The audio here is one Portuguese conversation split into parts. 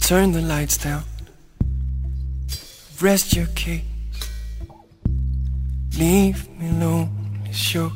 Turn the lights down. Rest your case. Leave me alone, sure.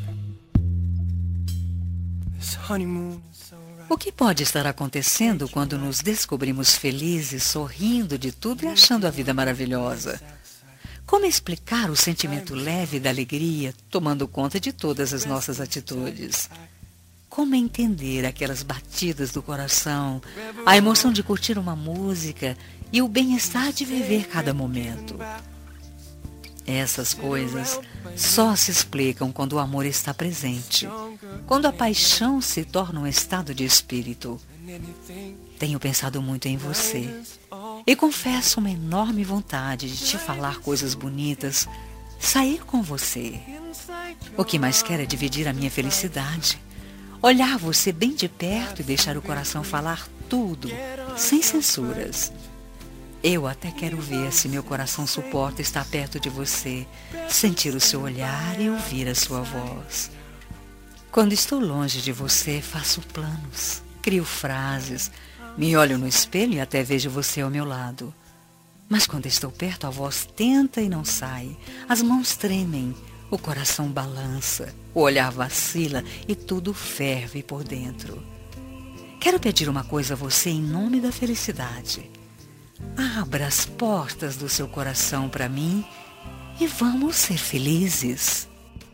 This honeymoon is so right. O que pode estar acontecendo quando nos descobrimos felizes, sorrindo de tudo e achando a vida maravilhosa? Como explicar o sentimento leve da alegria tomando conta de todas as nossas atitudes? Como entender aquelas batidas do coração, a emoção de curtir uma música e o bem-estar de viver cada momento? Essas coisas só se explicam quando o amor está presente, quando a paixão se torna um estado de espírito. Tenho pensado muito em você e confesso uma enorme vontade de te falar coisas bonitas, sair com você. O que mais quero é dividir a minha felicidade, olhar você bem de perto e deixar o coração falar tudo, sem censuras. Eu até quero ver se meu coração suporta estar perto de você, sentir o seu olhar e ouvir a sua voz. Quando estou longe de você, faço planos, crio frases, me olho no espelho e até vejo você ao meu lado. Mas quando estou perto, a voz tenta e não sai, as mãos tremem, o coração balança, o olhar vacila e tudo ferve por dentro. Quero pedir uma coisa a você em nome da felicidade. Abra as portas do seu coração para mim e vamos ser felizes.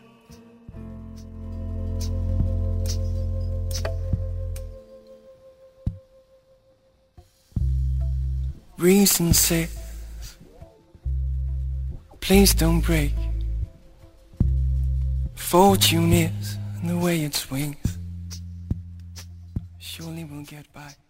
Reason says, please don't break. Fortune is the way it swings. Surely we'll get by.